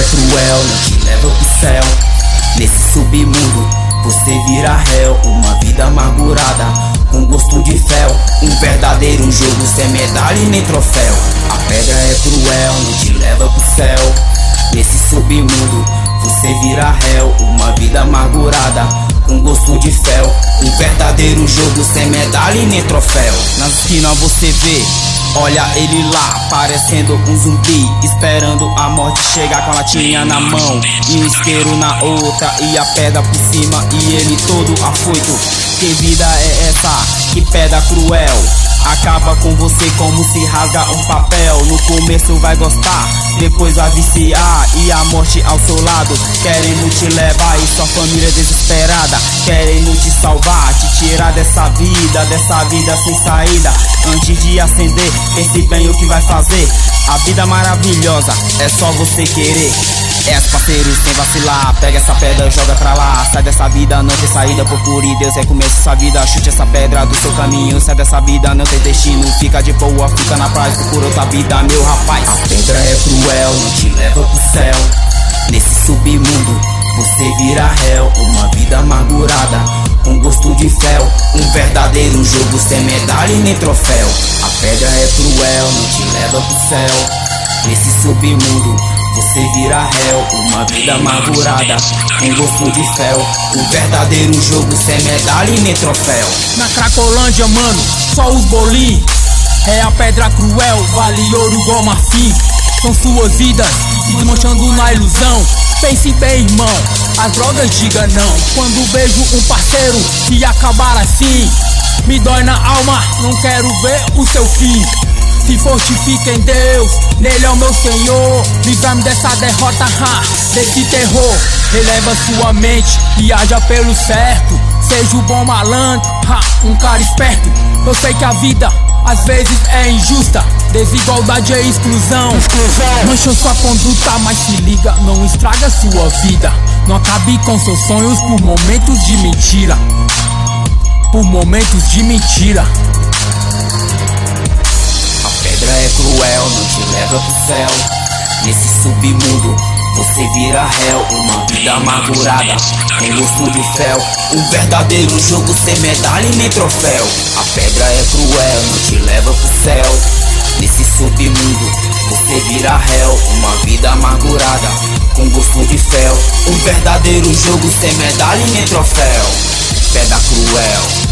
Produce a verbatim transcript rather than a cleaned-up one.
cruel, não te leva pro céu. Nesse submundo você vira réu, uma vida amargurada com gosto de fel. Um verdadeiro jogo sem medalha e nem troféu. A pedra é cruel, não te leva pro céu. Nesse submundo você vira réu, uma vida amargurada com gosto de fel. Um verdadeiro jogo sem medalha e nem troféu. Na esquina você vê, olha ele lá, parecendo um zumbi, esperando a morte chegar com a latinha na mão e o isqueiro na outra e a pedra por cima e ele todo afoito. Que vida é essa? Que pedra cruel, acaba com você como se rasga um papel. No começo vai gostar, depois vai viciar e a morte ao seu lado, querendo te levar e sua família desesperada, querendo te salvar, te tirar dessa vida, dessa vida sem saída. Antes de acender, pense bem o que vai fazer. A vida maravilhosa, é só você querer. É, parceiro, sem vacilar, pega essa pedra, joga pra lá. Sai dessa vida, não tem saída, procure Deus, recomeça essa vida. Chute essa pedra do seu caminho, sai dessa vida, não tem destino. Fica de boa, fica na paz, procura outra vida, meu rapaz. A pedra é cruel, não te leva pro céu. Nesse submundo você vira réu, uma vida amargurada com gosto de fel. Um verdadeiro jogo sem medalha e nem troféu. A pedra é cruel, não te leva pro céu. Nesse submundo você vira réu, uma vida amargurada com gosto de fel. Um verdadeiro jogo sem medalha e nem troféu. Na Cracolândia, mano, só os bolim. É a pedra cruel, vale ouro igual marfim. São suas vidas, se desmanchando na ilusão. Pense bem, irmão, as drogas diga não. Quando vejo um parceiro se acabar assim, me dói na alma, não quero ver o seu fim. Se fortifica em Deus, nele é o meu Senhor. Livra-me dessa derrota, ha, desse terror. Releva sua mente e haja pelo certo. Seja o bom malandro, ha, um cara esperto. Eu sei que a vida às vezes é injusta, desigualdade é exclusão. Mancha sua conduta, mas se liga, não estraga sua vida. Não acabe com seus sonhos por momentos de mentira. Por momentos de mentira. É cruel, não te leva pro céu. Nesse submundo você vira réu, uma vida amargurada com gosto de fel. Um verdadeiro jogo sem medalha e nem troféu. A pedra é cruel, não te leva pro céu. Nesse submundo você vira réu, uma vida amargurada com gosto de fel. Um verdadeiro jogo sem medalha e nem troféu. Pedra cruel.